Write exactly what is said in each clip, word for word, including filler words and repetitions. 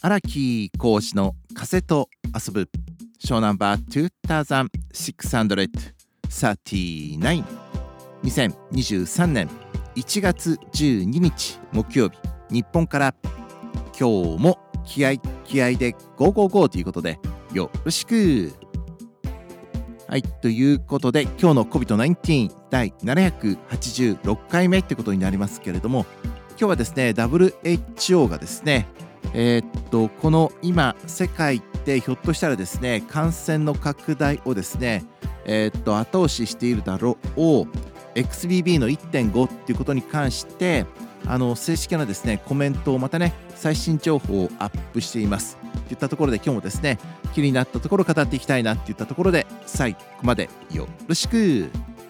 荒木浩二の風と遊ぶショーナンバーにせんろくさんじゅうきゅう にせんにじゅうさんねんいちがつじゅうににち木曜日、日本から今日も気合い気合いでゴーゴーゴーということでよろしく。はい、ということで今日の コビッドナインティーン 第ななひゃくはちじゅうろっかいめってことになりますけれども、今日はですね ダブリューエイチオー がですねえー、っとこの今世界でひょっとしたらですね感染の拡大をですねえー、っと後押ししているだろう エックスビービー の いってんご っていうことに関してあの正式なですねコメントをまたね最新情報をアップしていますといったところで、今日もですね気になったところを語っていきたいなっていったところで最後までよろしく。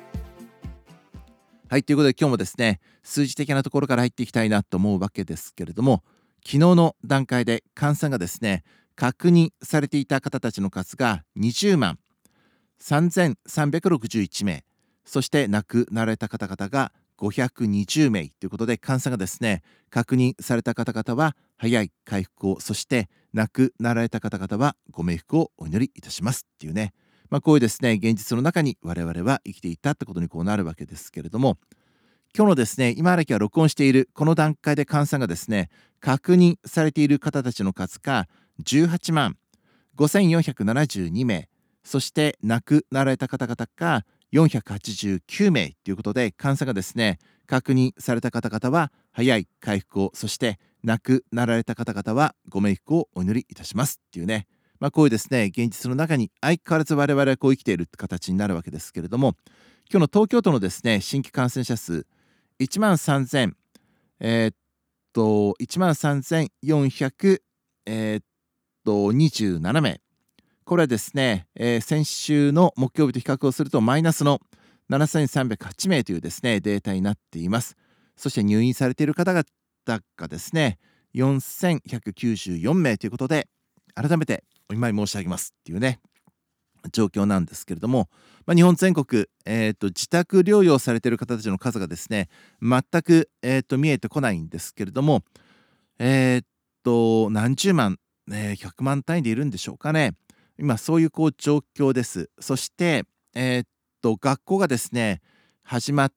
はい、ということで今日もですね数字的なところから入っていきたいなと思うわけですけれども、昨日の段階で感染がですね確認されていた方たちの数がにじゅうまんさんぜんさんびゃくろくじゅういちめい、そして亡くなられた方々がごひゃくにじゅうめいということで、感染がですね確認された方々は早い回復を、そして亡くなられた方々はご冥福をお祈りいたしますっていうね、まあ、こういうですね現実の中に我々は生きていたってことにこうなるわけですけれども、今日のですね今荒木が録音しているこの段階で感染がですね確認されている方たちの数がじゅうはちまんごせんよんひゃくななじゅうにめい、そして亡くなられた方々がよんひゃくはちじゅうきゅうめいということで、感染がですね確認された方々は早い回復を、そして亡くなられた方々はご冥福をお祈りいたしますっていうね、まあ、こういうですね現実の中に相変わらず我々はこう生きている形になるわけですけれども、今日の東京都のですね新規感染者数いちまんさんぜんえーっといちまんさんぜんよんひゃくえーっとにじゅうななめい、これはですね、えー先週の木曜日と比較をするとマイナスのななせんさんびゃくはちめいというですねデータになっています。そして入院されている方々がですねよんせんひゃくきゅうじゅうよんめいということで、改めてお見舞い申し上げますっていうね状況なんですけれども、まあ、日本全国、えーと自宅療養されている方たちの数がですね全く、えーと見えてこないんですけれども、えーと何十万、ね、ひゃくまん単位でいるんでしょうかね。今そういうこう状況です。そして、えーと学校がですね始まって、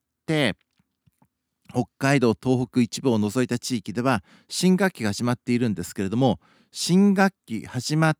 北海道東北一部を除いた地域では新学期が始まっているんですけれども、新学期始まって、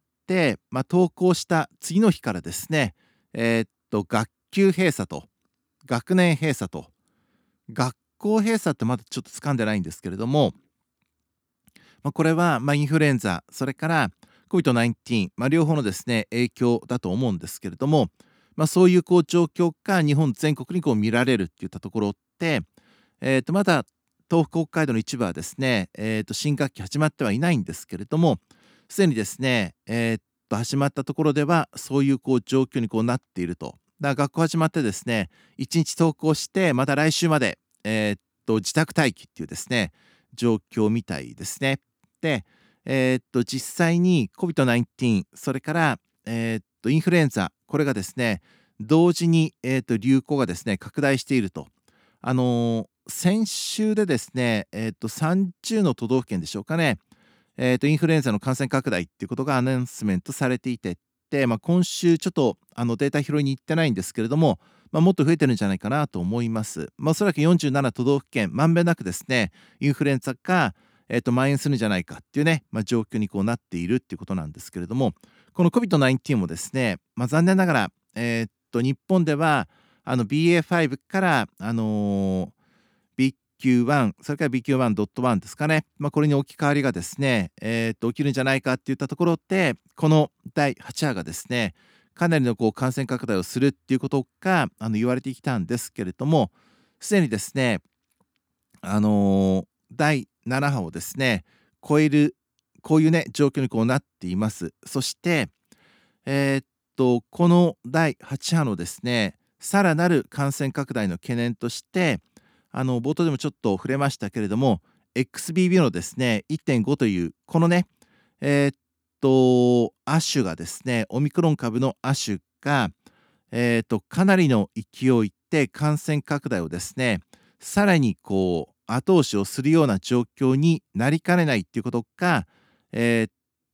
まあ、登校した次の日からですねえーっと学級閉鎖と学年閉鎖と学校閉鎖ってまだちょっと掴んでないんですけれども、まあ、これはまあインフルエンザ、それから コビッドナインティーン、まあ、両方のですね影響だと思うんですけれども、まあ、そういうこう状況が日本全国にこう見られるっていったところって、えー、とまだ東北北海道の一部はですね、えー、と新学期始まってはいないんですけれども、すでにですね、えー、と始まったところではそういうこう状況にこうなっていると。だから学校始まってですねいちにち登校してまた来週まで、えー、と自宅待機っていうですね状況みたいですね。で、えー、と実際に コビッドナインティーン、それから、えー、とインフルエンザ、これがですね同時に、えー、と流行がですね拡大していると。あのー先週でですね、えー、とさんじゅうの都道府県でしょうかね、えー、とインフルエンザの感染拡大っていうことがアナウンスメントされていて、で、まあ、今週ちょっとあのデータ拾いに行ってないんですけれども、まあ、もっと増えてるんじゃないかなと思います。まあ、おそらくよんじゅうなな都道府県まんべんなくですねインフルエンザが、えー、と蔓延するんじゃないかっていうね、まあ、状況にこうなっているっていうことなんですけれども、この コビッドナインティーン もですね、まあ、残念ながら、えー、と日本ではあの ビーエーファイブ から、あのー ビーキューワン、それから ビーキューワンドットワン ですかね、まあ、これに置き換わりがですね、えー、と起きるんじゃないかっていったところで、このだいはち波がですねかなりのこう感染拡大をするっていうことがあの言われてきたんですけれども、すでにですねあのーだいなな波をですね超えるこういうね状況にこうなっています。そしてえーっとこのだいはち波のですねさらなる感染拡大の懸念として、あの冒頭でもちょっと触れましたけれども エックスビービー のですね いってんご というこのねえーっと亜種がですねオミクロン株の亜種が、えーっとかなりの勢いで感染拡大をですねさらにこう後押しをするような状況になりかねないっていうことが、えーっ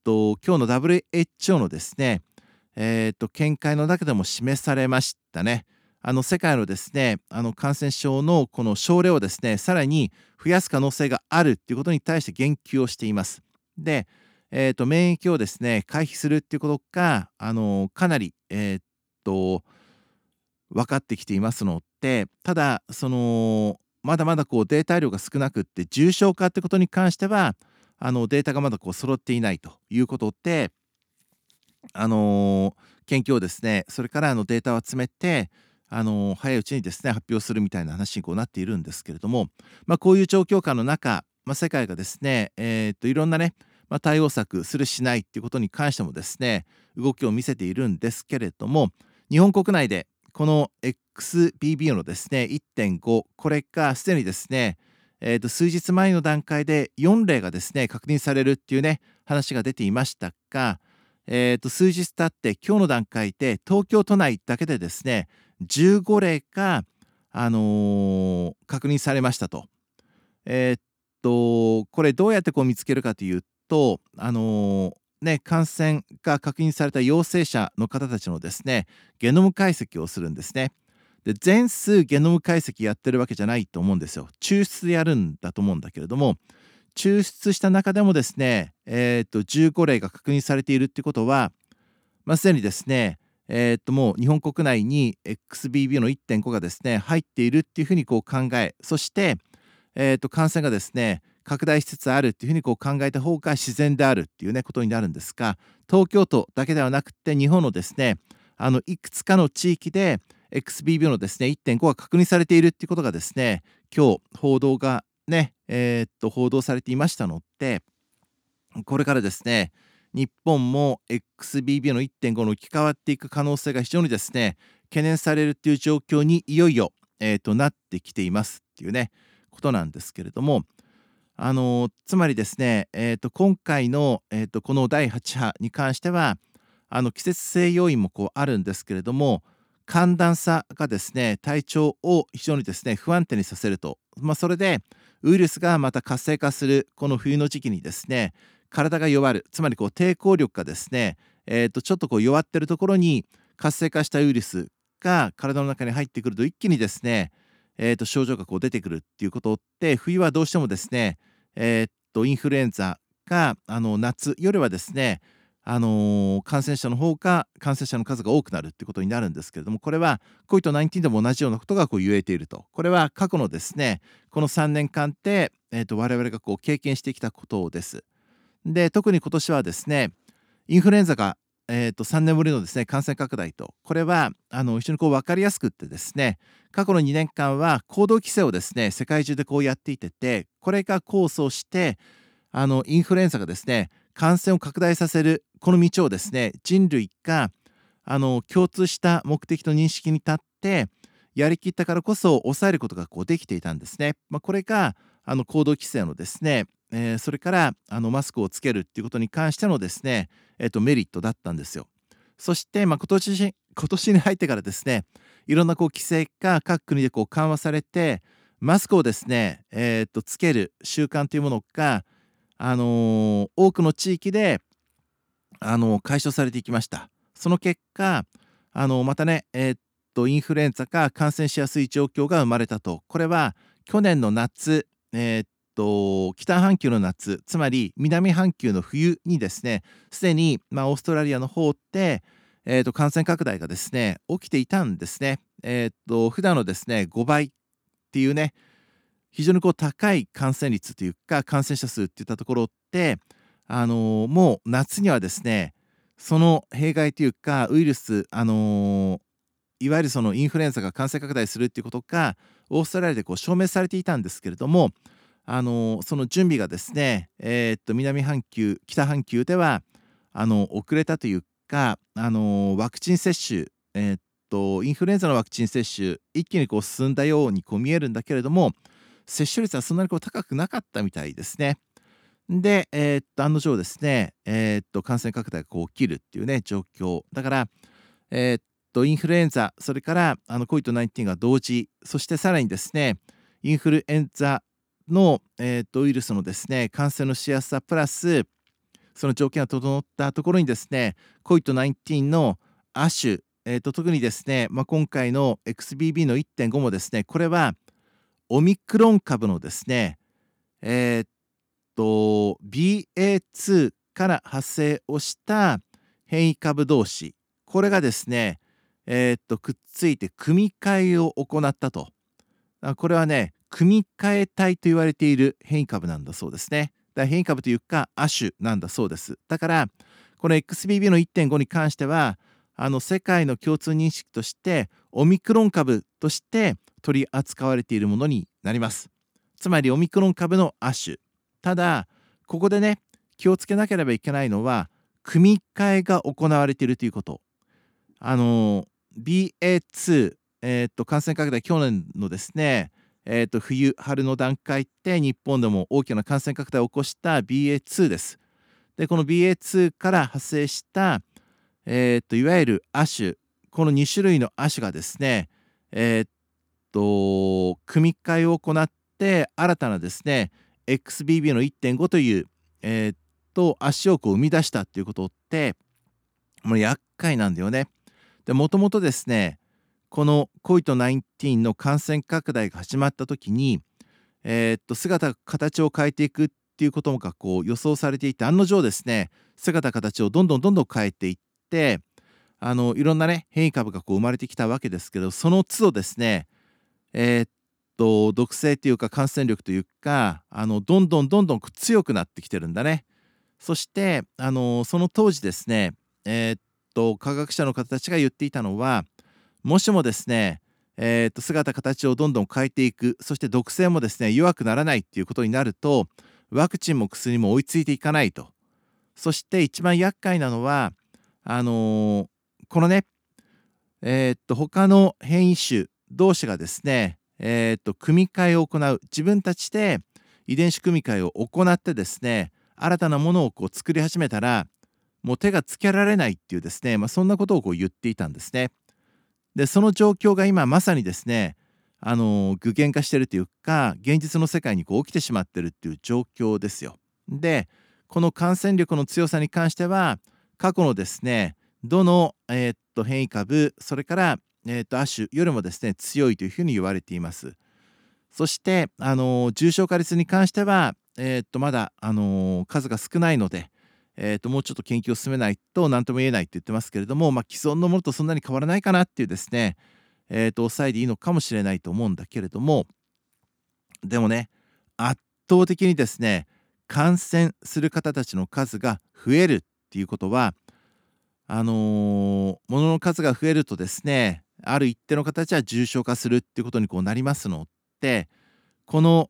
と今日の ダブリューエイチオー のですね、えー、と見解の中でも示されましたね。あの世界のですね、あの感染症のこの症例をですね、さらに増やす可能性があるっていうことに対して言及をしています。で、えー、と免疫をですね、回避するっていうことが、あのかなり、えー、と分かってきていますので、ただ、そのまだまだこうデータ量が少なくって、重症化ってことに関しては、あのデータがまだこう揃っていないということで、あの研究をですね、それからあのデータを集めて、あの早いうちにですね、発表するみたいな話にこうなっているんですけれども、まあ、こういう状況下の中、まあ、世界がですね、えーっといろんなね、まあ、対応策するしないっていうことに関してもですね、動きを見せているんですけれども、日本国内でこの エックスビービー のですね いってんご、これがすでにですね、えー、と数日前の段階でよん例がですね確認されるっていうね話が出ていましたが、えー、と数日経って今日の段階で東京都内だけでですねじゅうご例が、あのー確認されましたと。えーっとこれどうやってこう見つけるかというと、あのーね、感染が確認された陽性者の方たちのですねゲノム解析をするんですね。で、全数ゲノム解析やってるわけじゃないと思うんですよ。抽出でやるんだと思うんだけれども、抽出した中でもですね、えーっとじゅうご例が確認されているってことは、まあ、すでにですね、えーっともう日本国内に エックスビービー のいってんごがですね入っているっていうふうにこう考え、そして、えーっと感染がですね拡大しつつあるっていうふうにこう考えた方が自然であるっていうねことになるんですが、東京都だけではなくて日本のですねあのいくつかの地域で エックスビービー のですね いってんご が確認されているっていうことがですね、今日報道がね、えーっと報道されていましたので、これからですね、日本も エックスビービー の いってんご の置き換わっていく可能性が非常にですね、懸念されるっていう状況にいよいよ、えー、となってきていますっていうね、ことなんですけれども、あのーつまりですね、えー、と今回の、えー、とこのだいはち波に関しては、あの季節性要因もこうあるんですけれども、寒暖差がですね、体調を非常にですね、不安定にさせると。まあ、それでウイルスがまた活性化するこの冬の時期にですね、体が弱る、つまりこう抵抗力がですね、えー、とちょっとこう弱ってるところに活性化したウイルスが体の中に入ってくると一気にですね、えー、と症状がこう出てくるっていうことって冬はどうしてもですね、えー、とインフルエンザがあの夏よりはですね、あのー感染者の方が感染者の数が多くなるっていうことになるんですけれども、これは コビッドナインティーン でも同じようなことがこう言えていると。これは過去のですねこのさんねんかんで、えー、と我々がこう経験してきたことです。で、特に今年はですね、インフルエンザが、えー、とさんねんぶりのですね感染拡大と、これはあの非常にこう分かりやすくってですね、過去のにねんかんは行動規制をですね世界中でこうやっていてて、これが功を奏してあのインフルエンザがですね感染を拡大させるこの道をですね人類があの共通した目的と認識に立ってやりきったからこそ抑えることがこうできていたんですね。まあ、これがあの行動規制のですね、えーそれからあのマスクをつけるっていうことに関してのですね、えーとメリットだったんですよ。そして、まあ、今年今年に入ってからですね、いろんなこう規制が各国でこう緩和されて、マスクをですね、えーとつける習慣というものがあのー多くの地域で、あのー解消されていきました。その結果、あのーまたね、えーっとインフルエンザが感染しやすい状況が生まれたと。これは去年の夏、えーっと北半球の夏、つまり南半球の冬にですね、すでに、まあ、オーストラリアの方で、えーっと感染拡大がですね起きていたんですね。えーっと普段のですねごばいっていうね、非常にこう高い感染率というか感染者数っていったところって、あのーもう夏にはですねその弊害というかウイルス、あのーいわゆるそのインフルエンザが感染拡大するっていうことがオーストラリアでこう証明されていたんですけれども、あのーその準備がですね、えーっと南半球北半球ではあの遅れたというか、あのーワクチン接種、えーっとインフルエンザのワクチン接種一気にこう進んだようにこう見えるんだけれども、接種率はそんなにこう高くなかったみたいですね。で、えーっと案の定ですね、えーっと感染拡大がこう起きるっていうね状況だから、えーっとインフルエンザ、それからあの コビッドナインティーン が同時、そしてさらにですねインフルエンザの、えーっとウイルスのですね感染のしやすさプラスその条件が整ったところにですね、コビッドナインティーン の亜種、えー、と特にですね、まあ、今回の エックスビービー の いってんご もですね、これはオミクロン株のですね、えーっと ビーエーツー から発生をした変異株同士、これがですね、えーっとくっついて組み換えを行ったと。あこれはね、組み換え体と言われている変異株なんだそうですね。だから変異株というか亜種なんだそうです。だからこの エックスビービー の いってんご に関しては、あの世界の共通認識としてオミクロン株として取り扱われているものになります。つまりオミクロン株の亜種。ただここでね、気をつけなければいけないのは組み換えが行われているということ。あの ビーエーツー、えー、と感染拡大、去年のですね、えー、と冬春の段階って日本でも大きな感染拡大を起こした ビーエーツー です。でこの ビーエーツー から発生した、えー、といわゆる亜種、このに種類の亜種がですね、えー、と組み換えを行って新たなですね エックスビービー の いってんご という、えー、と亜種をこう生み出したっていうことってもう厄介なんだよね。でもともとですね、この コビッドナインティーン の感染拡大が始まった時に、えー、っと姿形を変えていくっていうことがこう予想されていて、案の定ですね、姿形をどんどんどんどん変えていって、あのいろんなね変異株がこう生まれてきたわけですけど、その都度ですね、えーっと毒性というか感染力というか、あのどんどんどんどん強くなってきてるんだね。そしてあのその当時ですね、えーっと科学者の方たちが言っていたのは、もしもですね、えー、と姿形をどんどん変えていく、そして毒性もですね弱くならないっていうことになると、ワクチンも薬も追いついていかないと。そして一番厄介なのはあのーこのね、えー、と他の変異種同士がですね、えー、と組み換えを行う、自分たちで遺伝子組み換えを行ってですね、新たなものをこう作り始めたらもう手がつけられないっていうですね、まあ、そんなことをこう言っていたんですね。でその状況が今まさにですね、あの具現化してるというか、現実の世界にこう起きてしまってるっていう状況ですよ。でこの感染力の強さに関しては、過去のですねどの、えーっと変異株、それから、えーっと亜種よりもですね強いというふうに言われています。そして、あの重症化率に関しては、えーっとまだ、あの数が少ないので、えー、ともうちょっと研究を進めないと何とも言えないって言ってますけれども、まあ、既存のものとそんなに変わらないかなっていうですね、えー、と抑えでいいのかもしれないと思うんだけれども、でもね、圧倒的にですね感染する方たちの数が増えるっていうことは、あのー、ものの数が増えるとですね、ある一定の形は重症化するっていうことにこうなりますので、この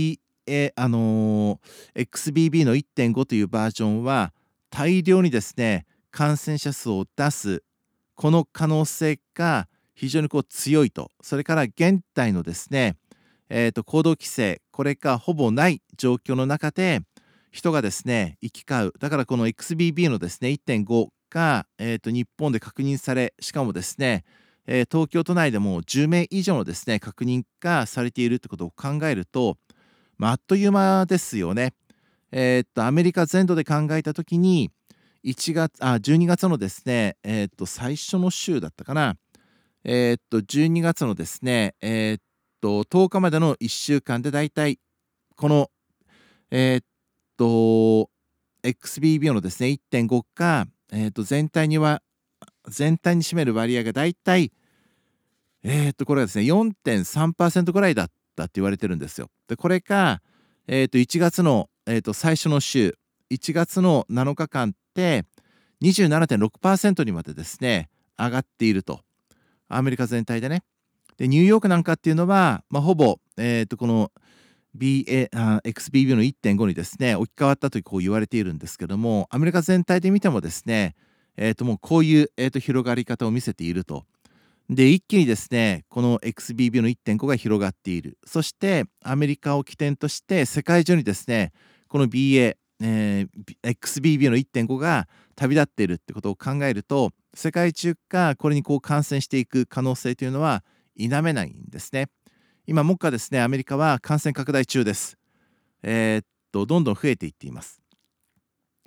B、A、あのー エックスビービー の いってんご というバージョンは大量にですね感染者数を出す、この可能性が非常にこう強いと。それから現代のですね、えー、と行動規制、これがほぼない状況の中で人がですね行き交う。だからこの エックスビービー のですね いってんご が、えー、と日本で確認され、しかもですね、えー東京都内でもじゅうめい以上のですね確認がされているってことを考えると、まあ、あっという間ですよね。えーっとアメリカ全土で考えた時にいちがつあじゅうにがつのですね、えーっと最初の週だったかな、えーっとじゅうにがつのですね、えーっととおかまでのいっしゅうかんでだいたいこのえーっと エックスビービー のですね いってんご が、えーっと全体には全体に占める割合がだいたいえーっとこれはですね よんてんさんパーセント ぐらいだったって言われてるんですよ。でこれが、えーっといちがつの、えーっと最初の週、いちがつのなのかかんってにじゅうななてんろくパーセント にまでですね上がっていると。アメリカ全体でね。でニューヨークなんかっていうのは、まあ、ほぼ、えーっとこの ビーエー あ エックスビービー の いってんご にですね置き換わったとこう言われているんですけども、アメリカ全体で見てもですね、えーっともうこういう、えーっと広がり方を見せていると。で一気にですねこの エックスビービー の いってんご が広がっている。そしてアメリカを起点として世界中にですねこの ビーエー、えー エックスビービー の いってんご が旅立っているってことを考えると、世界中がこれにこう感染していく可能性というのは否めないんですね。今目下ですねアメリカは感染拡大中です。えーっとどんどん増えていっています。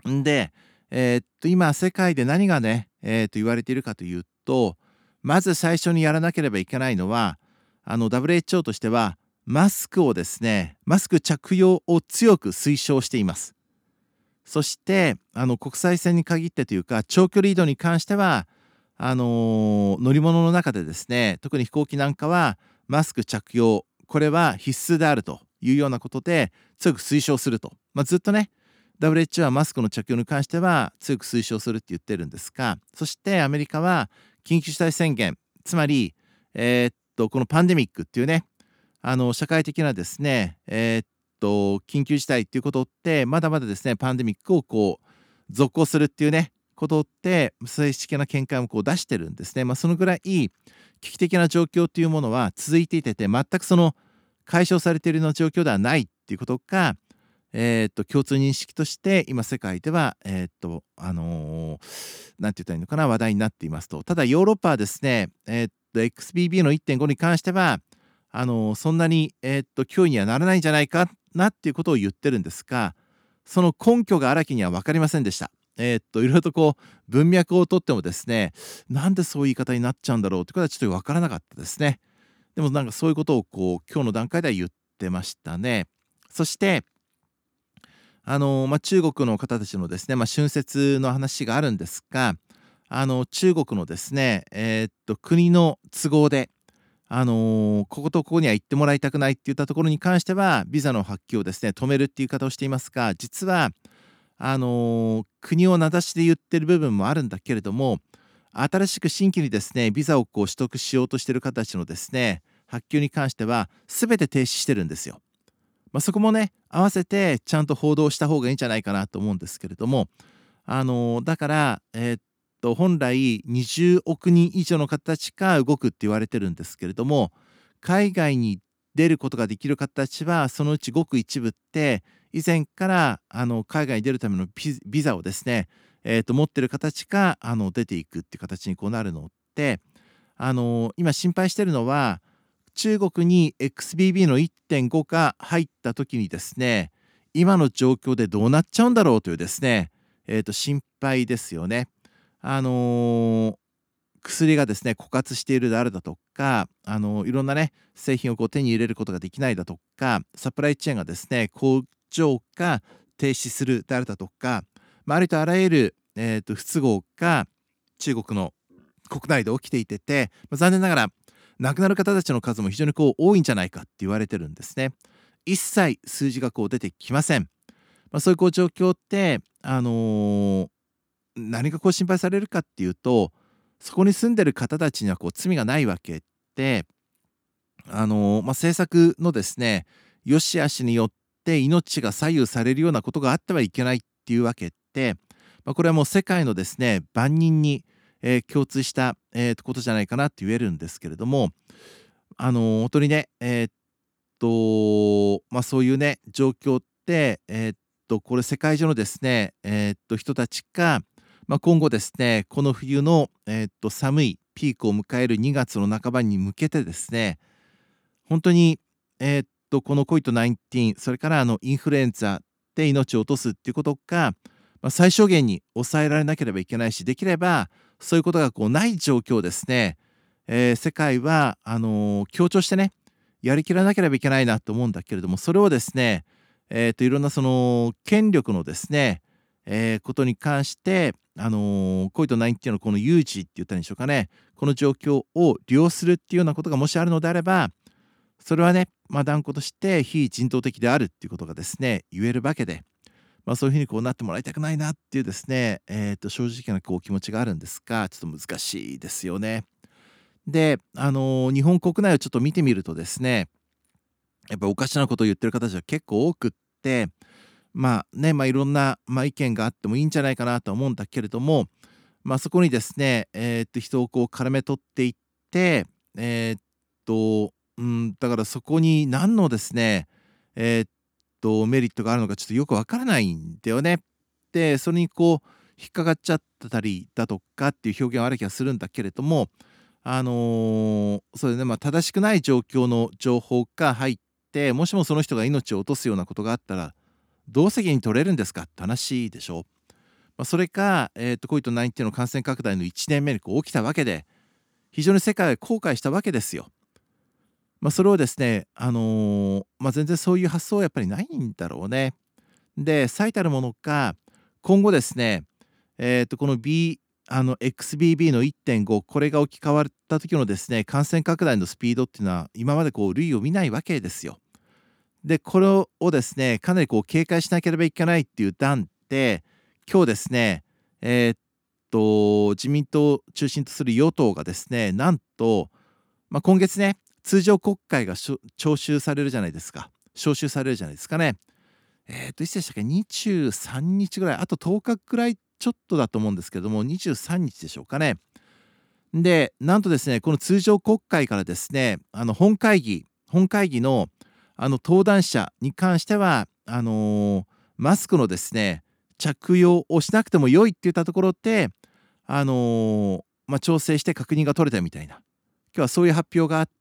んで、えーっと今世界で何がね、えーっと言われているかというと、まず最初にやらなければいけないのは、あの ダブリューエイチオー としてはマスクをですね、マスク着用を強く推奨しています。そしてあの国際線に限ってというか、長距離移動に関してはあのー乗り物の中でですね、特に飛行機なんかはマスク着用、これは必須であるというようなことで強く推奨すると、まあ、ずっとね ダブリューエイチオー はマスクの着用に関しては強く推奨するって言ってるんですが、そしてアメリカは緊急事態宣言、つまり、えーっとこのパンデミックっていうね、あの社会的なですね、えーっと緊急事態っていうことってまだまだですね、パンデミックをこう続行するっていうねことって正式な見解もこう出してるんですね。まあ、そのぐらい危機的な状況というものは続いていてて、全くその解消されているような状況ではないっていうことが、えーっと共通認識として今世界ではえーっとあのーなんて言ったらいいのかな、話題になっていますと。ただヨーロッパはですね、えーっと エックスビービー のいってんごに関してはあのーそんなにえーっと脅威にはならないんじゃないかなっていうことを言ってるんですが、その根拠があらきには分かりませんでした。えーっといろいろとこう文脈をとってもですね、なんでそういう言い方になっちゃうんだろうってことはちょっと分からなかったですね。でもなんかそういうことをこう今日の段階では言ってましたね。そしてあの、まあ、中国の方たちのですね、まあ、春節の話があるんですが、あの中国のですね、えーっと国の都合で、あのこことここには行ってもらいたくないっていったところに関してはビザの発給をですね止めるっていう言い方をしていますが、実はあの国を名指しで言ってる部分もあるんだけれども、新しく新規にですねビザをこう取得しようとしている方たちのですね発給に関しては全て停止してるんですよ。まあ、そこもね合わせてちゃんと報道した方がいいんじゃないかなと思うんですけれども、あのだからえーっと本来にじゅうおくにん以上の方たちが動くって言われてるんですけれども、海外に出ることができる方たちはそのうちごく一部って以前からあの海外に出るためのビビザをですね、えーっと持ってる形があの出ていくっていう形にこうなるのって、あの今心配してるのは中国に エックスビービー の いってんご が入った時にですね、今の状況でどうなっちゃうんだろうというですね、えーと心配ですよね。あのー薬がですね枯渇しているであるだとか、あのーいろんなね製品をこう手に入れることができないだとか、サプライチェーンがですね工場が停止するであるだとか、まあ、ありとあらゆる、えーと不都合が中国の国内で起きていてて、まあ、残念ながら亡くなる方たちの数も非常にこう多いんじゃないかって言われてるんですね。一切数字がこう出てきません。まあ、そういうこう状況って、あのー何がこう心配されるかっていうと、そこに住んでる方たちにはこう罪がないわけで、あのーまあ、政策のですね良し悪しによって命が左右されるようなことがあってはいけないっていうわけで、まあ、これはもう世界のですね万人に、えー共通した、えーことじゃないかなって言えるんですけれども、あのー本当にねえーっとまあそういうね状況って、えーっとこれ世界中のですねえーっと人たちが、まあ、今後ですねこの冬の、えーっと寒いピークを迎えるにがつの半ばに向けてですね、本当に、えーっと、この コビッドナインティーン、それからあのインフルエンザで命を落とすっていうことが、まあ、最小限に抑えられなければいけないし、できればそういうことがこうない状況をですね、えー世界はあのー強調してね、やりきらなければいけないなと思うんだけれども、それをですね、えーっといろんなその権力のですね、えーことに関して、あのー、コビッドナインティーンのこの有事って言ったらいいんでしょうかね、この状況を利用するっていうようなことがもしあるのであれば、それはね、まあ、断固として非人道的であるっていうことがですね、言えるわけで、まあ、そういうふうにこうなってもらいたくないなっていうですね、えー、と正直なこう気持ちがあるんですが、ちょっと難しいですよね。で、あのー日本国内をちょっと見てみるとですね、やっぱおかしなことを言ってる方たちは結構多くって、まあね、まあ、いろんな、まあ、意見があってもいいんじゃないかなとは思うんだけれども、まあ、そこにですね、えーっと人をこう絡め取っていって、えーっと、うん、だからそこに何のですね、えーっとメリットがあるのかちょっとよくわからないんだよね。で、それにこう引っかかっちゃったりだとかっていう表現はある気がするんだけれども、あのーそれでね、まあ、正しくない状況の情報が入って、もしもその人が命を落とすようなことがあったら、どう責任取れるんですかって話でしょ。 まあ、それか、えー、と コビッドナインティーン の感染拡大のいちねんめにこう起きたわけで、非常に世界は後悔したわけですよ。まあ、それをですね、あのーまあ、全然そういう発想はやっぱりないんだろうね。で、最たるものか、今後ですね、えー、とこの B あの エックスビービー のいってんご、これが置き換わった時のですね、感染拡大のスピードっていうのは今までこう類を見ないわけですよ。で、これをですね、かなりこう警戒しなければいけないっていう段で、今日ですね、えーっと、自民党を中心とする与党がですね、なんと、まあ、今月ね、通常国会がしょ徴収されるじゃないですか。召集されるじゃないですかね。えーっと、いつでしたっけ、にじゅうさんにちぐらい、あととおかぐらいちょっとだと思うんですけども、にじゅうさんにちでしょうかね。で、なんとですね、この通常国会からですね、あの本会議、本会議のあの登壇者に関しては、あのーマスクのですね、着用をしなくても良いって言ったところで、あのーまあ、調整して確認が取れたみたいな、今日はそういう発表があって、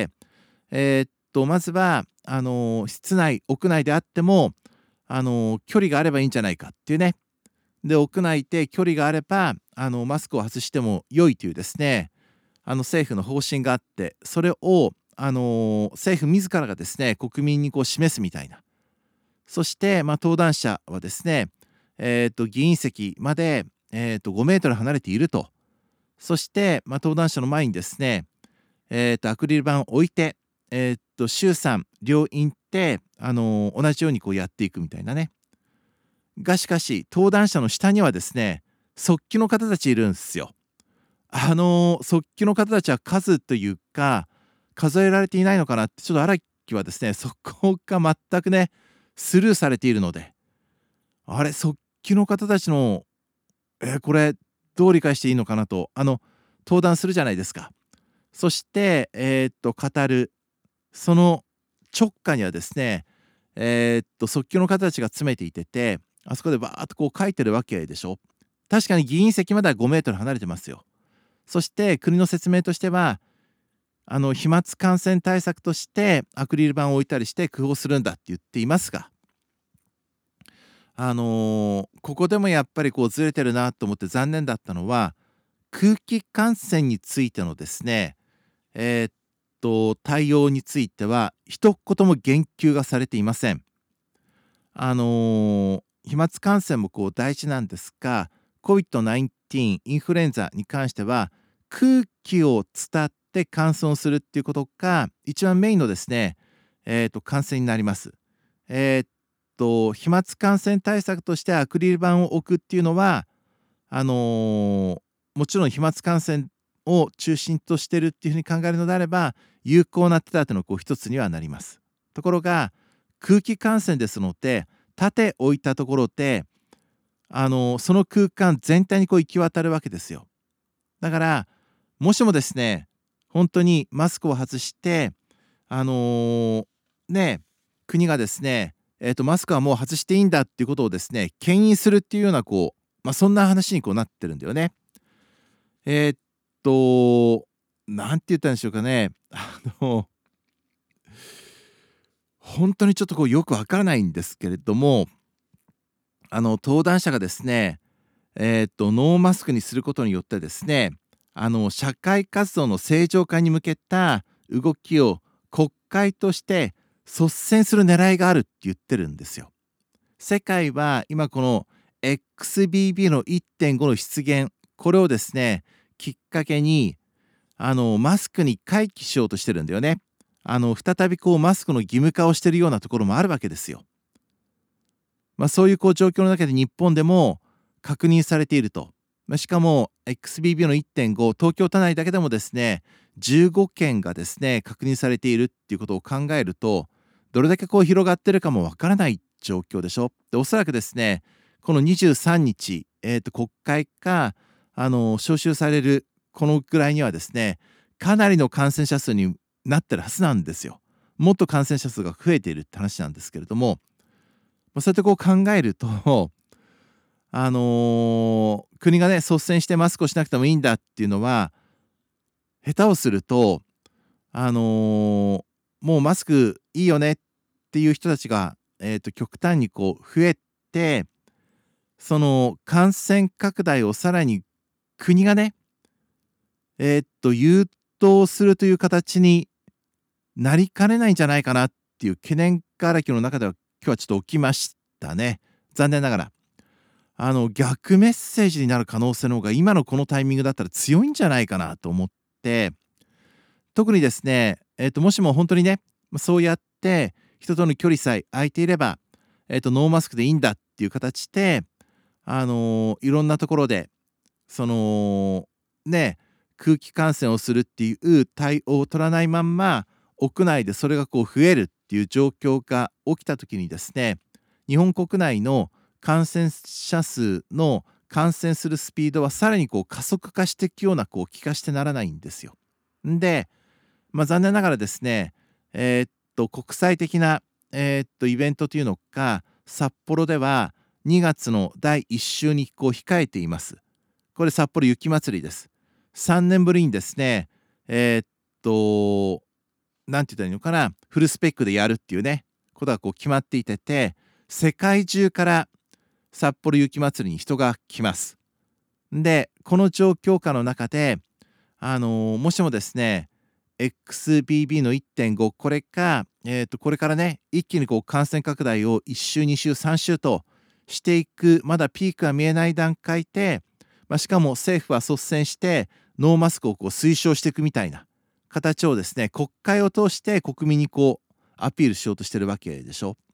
えーっと、まずは、あのー室内、屋内であっても、あのー距離があればいいんじゃないかっていうね、で、屋内で距離があれば、あの、マスクを外しても良いというですね、あの、政府の方針があって、それを、あの、政府自らがですね、国民にこう示すみたいな。そして、まあ、登壇者はですね、えっと、議員席まで、えっと、ごメートル離れていると。そして、まあ、登壇者の前にですね、えっと、アクリル板を置いて、えっと、衆参両院って、あの、同じようにこうやっていくみたいなね。がしかし、登壇者の下にはですね、側近の方たちいるんですよ。あの、側近の方たちは数というか、数えられていないのかなって、ちょっと荒木はですね、そこが全くね、スルーされているので、あれ、側近の方たちの、えーこれ、どう理解していいのかなと、あの、登壇するじゃないですか。そして、えーっと、語る、その直下にはですね、えーっと、側近の方たちが詰めていてて、あそこでバーっとこう書いてるわけでしょ。確かに議員席まではごメートル離れてますよ。そして国の説明としては、あの飛沫感染対策としてアクリル板を置いたりして工夫するんだって言っていますが、あのーここでもやっぱりこうずれてるなと思って残念だったのは、空気感染についてのですね、えーっと対応については一言も言及がされていません。あのー飛沫感染もこう大事なんですが、 コビッドナインティーン インフルエンザに関しては空気を伝って感染をするっていうことが一番メインのですね、えー、と感染になります。えーっと飛沫感染対策としてアクリル板を置くっていうのは、あのーもちろん飛沫感染を中心としてるっていうふうに考えるのであれば有効な手立てのこう一つにはなります。ところが空気感染ですので、縦置いたところで、あのその空間全体にこう行き渡るわけですよ。だからもしもですね、本当にマスクを外して、あのーね、国がですね、えーと、マスクはもう外していいんだっていうことをですね、牽引するっていうようなこう、まあ、そんな話にこうなってるんだよね。えーっと、なんて言ったんでしょうかね。あの、本当にちょっとこうよくわからないんですけれども、あの登壇者がですね、えーっとノーマスクにすることによってですね、あの社会活動の正常化に向けた動きを国会として率先する狙いがあるって言ってるんですよ。世界は今この エックスビービー の いってんご の出現、これをですねきっかけに、あのマスクに回帰しようとしてるんだよね。あの再びこうマスクの義務化をしてるようなところもあるわけですよ。まあ、そういうこう状況の中で日本でも確認されていると。まあ、しかも エックスビービー のいってんご、東京都内だけでもですね、じゅうごけんがですね、確認されているっていうことを考えると、どれだけこう広がってるかもわからない状況でしょ。で、おそらくですね、このにじゅうさんにち、えー、と国会があの召集されるこのぐらいにはですね、かなりの感染者数になってるはずなんですよ。もっと感染者数が増えているって話なんですけれども、まあ、そうやってこう考えるとあのー国がね率先してマスクをしなくてもいいんだっていうのは、下手をすると、あのーもうマスクいいよねっていう人たちが、えー、と極端にこう増えて、 その感染拡大をさらに国がね、えーっと、誘導するという形になりかねないんじゃないかなっていう懸念が荒木の中では今日はちょっと起きましたね。残念ながら。あの逆メッセージになる可能性の方が今のこのタイミングだったら強いんじゃないかなと思って、特にですね、えーっと、もしも本当にね、そうやって人との距離さえ空いていれば、えーっと、ノーマスクでいいんだっていう形で、あのーいろんなところでそのね、空気感染をするっていう対応を取らないまんま屋内でそれがこう増えるっていう状況が起きた時にですね、日本国内の感染者数の感染するスピードはさらにこう加速化していくようなこう気がしてならないんですよ。んで、まあ、残念ながらですね、えーっと国際的な、えーっとイベントというのが札幌ではにがつのだいいっ週にこう控えています。これ札幌雪まつりです。さんねんぶりにですね、えーっと、なんて言ったらいいのかな、フルスペックでやるっていうね、ことがこう決まっていてて、世界中から札幌雪まつりに人が来ます。で、この状況下の中で、あのーもしもですね、エックスビービー のいってんご、これか、えーっと、これからね、一気にこう感染拡大をいっ週、に週、さん週としていく、まだピークが見えない段階で、まあ、しかも政府は率先してノーマスクをこう推奨していくみたいな形をですね、国会を通して国民にこうアピールしようとしてるわけでしょ。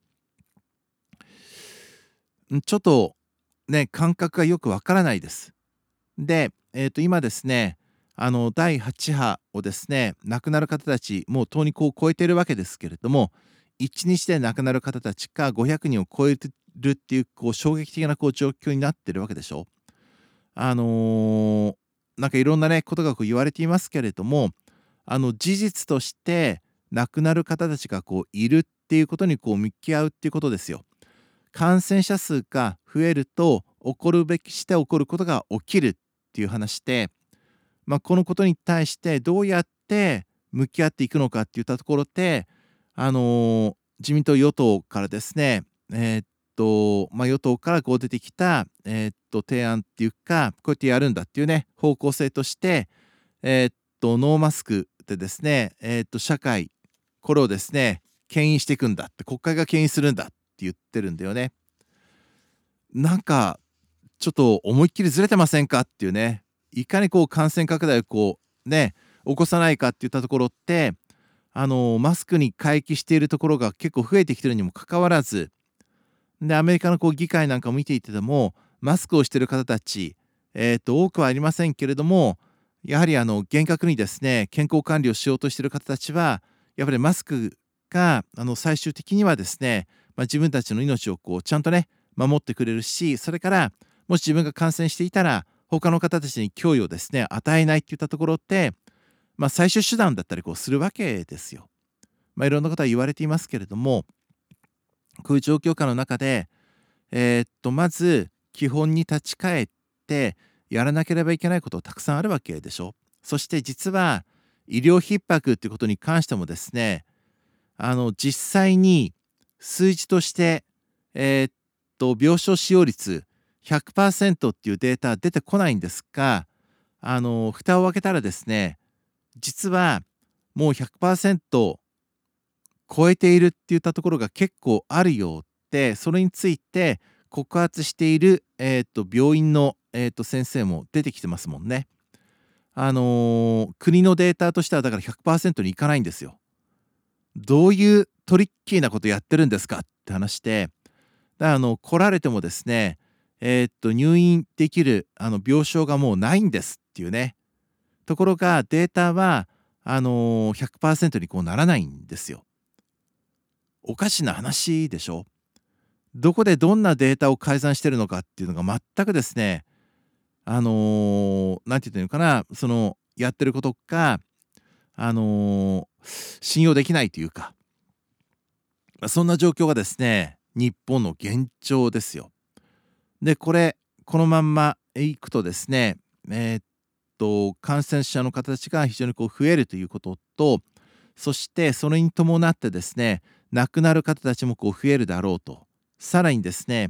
んちょっとね、感覚がよくわからないです。で、えー、と今ですね、あのだいはち波をですね、亡くなる方たちもうとうにこう超えているわけですけれども、いちにちで亡くなる方たちがごひゃくにんを超えるっていうこう衝撃的なこう状況になってるわけでしょ。あのーなんかいろんなねことがこう言われていますけれども、あの事実として亡くなる方たちがこういるっていうことにこう向き合うっていうことですよ。感染者数が増えると起こるべきして起こることが起きるっていう話で、まあ、このことに対してどうやって向き合っていくのかっていったところで、あのー自民党与党からですね、えーっとまあ、与党からこう出てきた、えーっと提案っていうか、こうやってやるんだっていうね方向性として、えーっとノーマスクでですね、えーっと社会これをですね牽引していくんだって、国会が牽引するんだって言ってるんだよね。なんかちょっと思いっきりずれてませんかっていうね、いかにこう感染拡大をこうね起こさないかっていったところって、あのマスクに回帰しているところが結構増えてきてるにもかかわらず、でアメリカのこう議会なんかを見ていてでもマスクをしている方たち、えー、と多くはありませんけれども、やはりあの厳格にですね健康管理をしようとしている方たちはやっぱりマスクがあの最終的にはですね、まあ、自分たちの命をこうちゃんとね守ってくれるし、それからもし自分が感染していたら他の方たちに脅威をですね与えないっていったところって、まあ、最終手段だったりこうするわけですよ。まあ、いろんなことは言われていますけれども、こういう状況下の中で、えーっとまず基本に立ち返ってやらなければいけないことたくさんあるわけでしょ。そして実は医療逼迫っていうことに関してもですね、あの実際に数字として、えーっと病床使用率ひゃくパーセントっていうデータは出てこないんですが、あの蓋を開けたらですね、実はもうひゃくパーセント超えているっていったところが結構あるようで、それについて告発している、えー、と病院の、えー、と先生も出てきてますもんね。あのー国のデータとしてはだからひゃくパーセントにいかないんですよ。どういうトリッキーなことやってるんですかって話で、だからあの来られてもですね、えー、と入院できるあの病床がもうないんですっていうねところが、データはあのーひゃくパーセントにこうならないんですよ。おかしな話でしょ。どこでどんなデータを改ざんしてるのかっていうのが全くですね、あのー、なんて言ってるのかな、そのやってることが、あのー信用できないというか、そんな状況がですね、日本の現状ですよ。で、これ、このまんまいくとですね、えーっと、感染者の方たちが非常にこう増えるということと、そしてそれに伴ってですね、亡くなる方たちもこう増えるだろうと。さらにですね、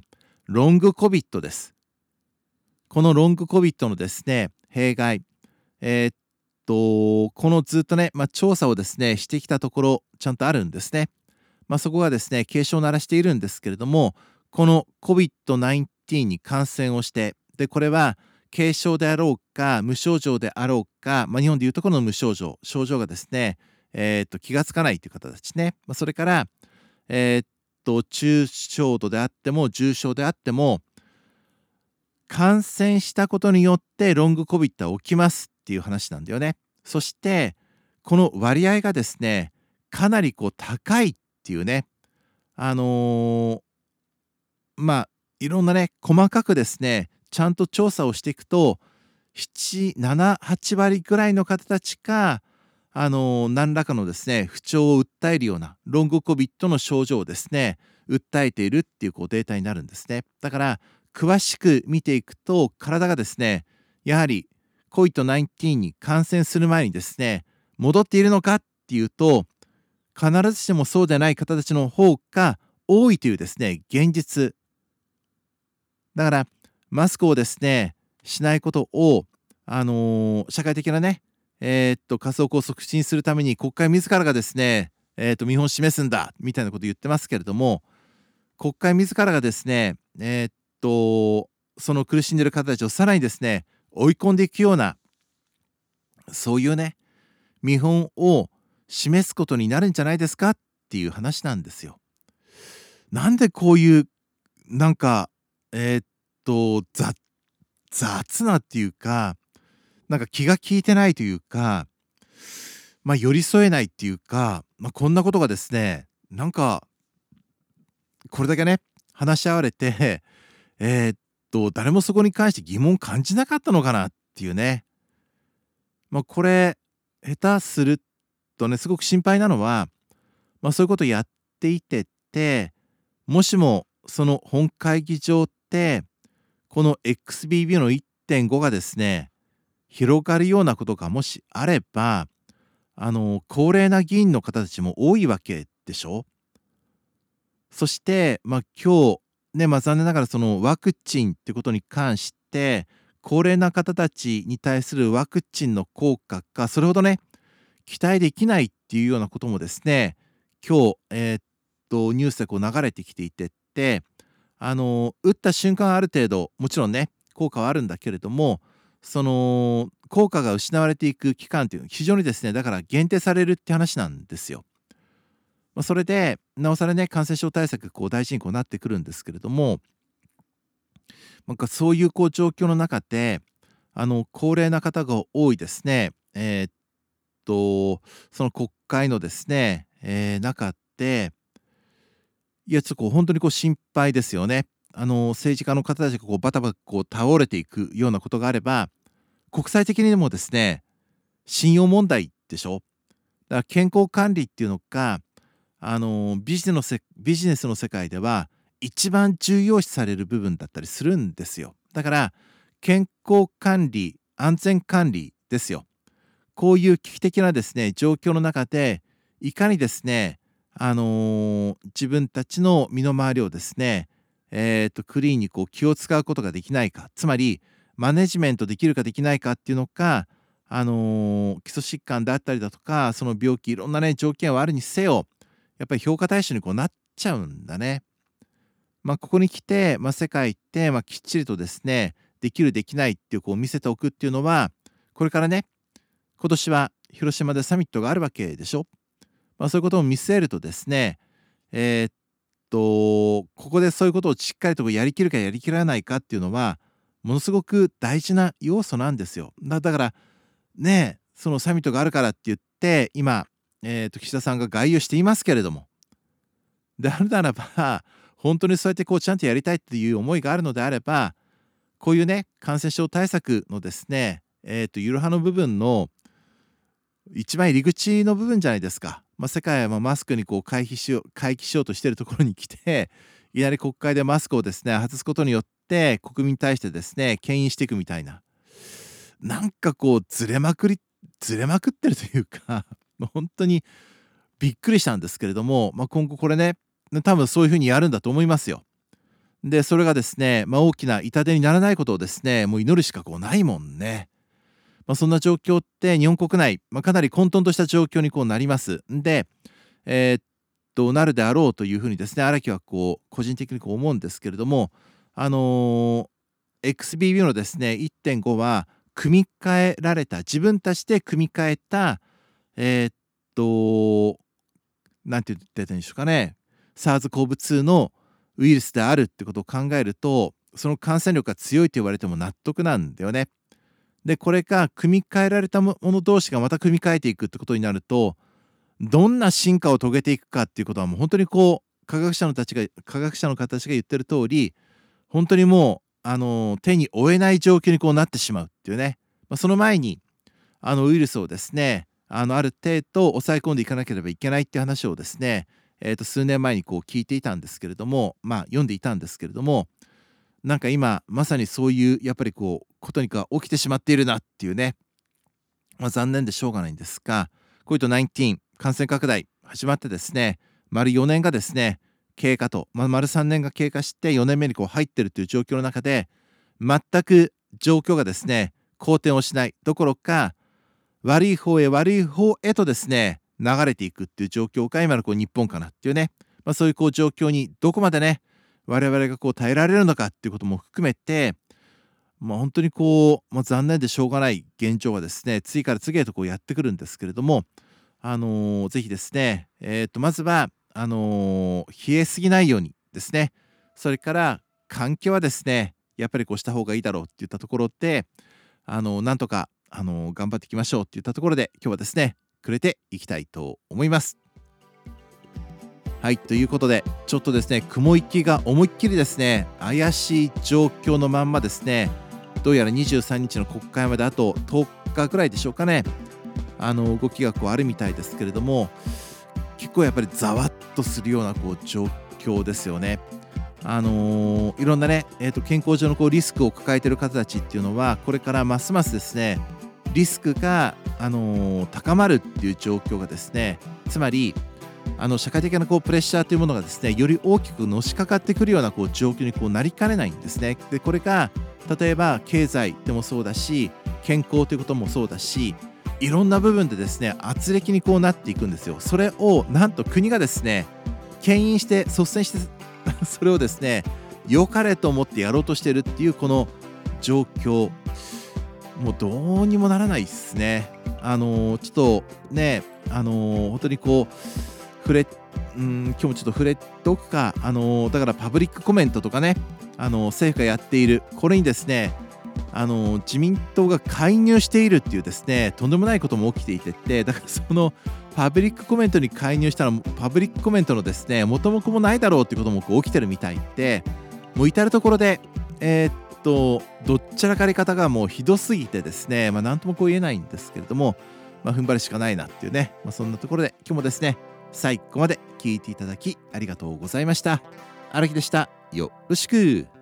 ロングコビットです。このロングコビットのですね、弊害、えーっと、このずっとね、まあ、調査をですね、してきたところ、ちゃんとあるんですね。まあ、そこがですね、警鐘を鳴らしているんですけれども、この コビッドナインティーン に感染をして、で、これは軽症であろうか、無症状であろうか、まあ、日本でいうところの無症状、症状がですね、えーっと、気がつかないという方たちね。まあ、それから、えーっと、中症度であっても、重症であっても、感染したことによってロングコビッドは起きますっていう話なんだよね。そして、この割合がですね、かなりこう高いっていうね、あの、まあ、いろんなね、細かくですね、ちゃんと調査をしていくと、なな、はち割ぐらいの方たちが、あの、何らかのですね、不調を訴えるようなロングコビッドの症状をですね、訴えているっていうこうデータになるんですね。だから、詳しく見ていくと、体がですね、やはり コビッドナインティーン に感染する前にですね、戻っているのかっていうと、必ずしもそうでない方たちの方が多いというですね、現実。だから、マスクをですね、しないことを、あの、社会的なね、えーっと、加速を促進するために国会自らがですね、えーっと、見本を示すんだみたいなことを言ってますけれども、国会自らがですね、えーっと、その苦しんでいる方たちをさらにですね、追い込んでいくような、そういうね、見本を示すことになるんじゃないですかっていう話なんですよ。なんでこういうなんか、えーっと、ざ雑なっていうか、なんか気が利いてないというか、ま、寄り添えないっていうか、ま、こんなことがですね、なんか、これだけね、話し合われて、えーっと、誰もそこに関して疑問を感じなかったのかなっていうね。ま、これ、下手するとね、すごく心配なのは、ま、そういうことやっていてって、もしもその本会議場って、この エックスビービー のいってんごがですね、広がるようなことがもしあれば、あの、高齢な議員の方たちも多いわけでしょ。そして、まあ、今日、ね、まあ、残念ながらそのワクチンってことに関して、高齢な方たちに対するワクチンの効果がそれほどね、期待できないっていうようなこともですね、今日、えーっと、ニュースでこう流れてきていてって、あの、打った瞬間ある程度、もちろんね、効果はあるんだけれども、その、効果が失われていく期間っていうのは非常にですね、だから限定されるって話なんですよ。まあ、それで、なおさらね、感染症対策、こう大事にこうなってくるんですけれども、なんかそういうこう状況の中で、あの、高齢な方が多いですね、えーっと、その国会のですね、えー中で、いや、ちょっとこう本当にこう心配ですよね。あの、政治家の方たちがこうバタバタこう倒れていくようなことがあれば、国際的にもですね、信用問題でしょ。だから健康管理っていうのが、あの、ビジネスのせビジネスの世界では一番重要視される部分だったりするんですよ。だから、健康管理、安全管理ですよ。こういう危機的なですね、状況の中で、いかにですね、あの、自分たちの身の回りをですね、えっと、クリーンにこう気を使うことができないか、つまり、マネジメントできるかできないかっていうのが、あの、基礎疾患であったりだとか、その病気いろんなね、条件はあるにせよ、やっぱり評価対象にこうなっちゃうんだね。ま、ここに来て、ま、世界って、ま、きっちりとですね、できるできないっていうこう見せておくっていうのは、これからね、今年は広島でサミットがあるわけでしょ。まあ、そういうことを見据えるとですね、えーっと、ここでそういうことをしっかりとやりきるかやりきらないかっていうのは、ものすごく大事な要素なんですよ。だだから、ね、そのサミットがあるからって言って、今、えーっと、岸田さんが外遊していますけれども、であるならば、本当にそうやってこうちゃんとやりたいっていう思いがあるのであれば、こういうね、感染症対策のですね、えーっと、ゆるはの部分の一番入り口の部分じゃないですか。まあ、世界はまマスクにこう回避しよう回帰しようとしているところに来て、いきなり国会でマスクをですね、外すことによって、国民に対してですね、牽引していくみたいな。なんかこうずれまくりずれまくってるというか、もうほんとにびっくりしたんですけれども、まあ、今後これね、多分そういう風にやるんだと思いますよ。 でそれがですね、まあ、大きな痛手にならないことをですねもう祈るしかこうないもんね。まあ、そんな状況って日本国内、まあ、かなり混沌とした状況にこうなります。で、えーっとなるであろうというふうにですね荒木はこう個人的にこう思うんですけれども、あのー エックスビービー のですね いってんご は組み替えられた、自分たちで組み替えたえーっとなんて言ってたんでしょうかね、 SARS-コーブツー のウイルスであるってことを考えると、その感染力が強いと言われても納得なんだよね。でこれが組み替えられたもの同士がまた組み替えていくってことになると、どんな進化を遂げていくかっていうことはもう本当にこう科学者のたちが科学者の方たちが言ってる通り、本当にもうあの手に負えない状況にこうなってしまうっていうね、まあ、その前にあのウイルスをですねあのある程度抑え込んでいかなければいけないっていう話をですね、えー、と数年前にこう聞いていたんですけれども、まあ読んでいたんですけれども、なんか今まさにそういうやっぱりこうことにか起きてしまっているなっていうね、まあ、残念でしょうがないんですが、コビッドナインティーン 感染拡大始まってですね丸よねんがですね経過と、まあ、丸さんねんが経過してよねんめにこう入ってるという状況の中で、全く状況がですね好転をしないどころか悪い方へ悪い方へとですね流れていくっていう状況が今のこう日本かなっていうね、まあ、そういうこう状況にどこまでね我々がこう耐えられるのかっていうことも含めて、まあ、本当にこう、まあ、残念でしょうがない現状がですね次から次へとこうやってくるんですけれども、あのーぜひですね、えー、とまずはあのー冷えすぎないようにですね、それから環境はですねやっぱりこうした方がいいだろうっていったところで、あのーなんとかあのー頑張っていきましょうっていったところで今日はですねくれていきたいと思います。はい、ということでちょっとですね雲行きが思いっきりですね怪しい状況のまんまですね、どうやらにじゅうさんにちの国会まであととおかぐらいでしょうかね、あの動きがこうあるみたいですけれども、結構やっぱりざわっとするようなこう状況ですよね。あのーいろんなね、えー、と健康上のこうリスクを抱えている方たちっていうのはこれからますますですねリスクが、あのー高まるっていう状況がですね、つまりあの社会的なこうプレッシャーというものがですねより大きくのしかかってくるようなこう状況にこうなりかねないんですね。でこれが例えば経済でもそうだし健康ということもそうだし、いろんな部分でですね圧力にこうなっていくんですよ。それをなんと国がですね牽引して率先してそれをですね良かれと思ってやろうとしているっていうこの状況、もうどうにもならないですね。あのーちょっとね、あのー本当にこう触れうん今日もちょっと触れておくか、あのーだからパブリックコメントとかね、あのー政府がやっているこれにですね、あのー自民党が介入しているっていうですねとんでもないことも起きていてって、だからそのパブリックコメントに介入したらパブリックコメントのですね元も子もないだろうっていうこともこう起きてるみたいで、もう至るところでえーっとどっちらかり方がもうひどすぎてですね、まあ何ともこう言えないんですけれども、まあ、踏ん張るしかないなっていうね、まあ、そんなところで今日もですね最後まで聞いていただきありがとうございました。荒木でした。よろしく。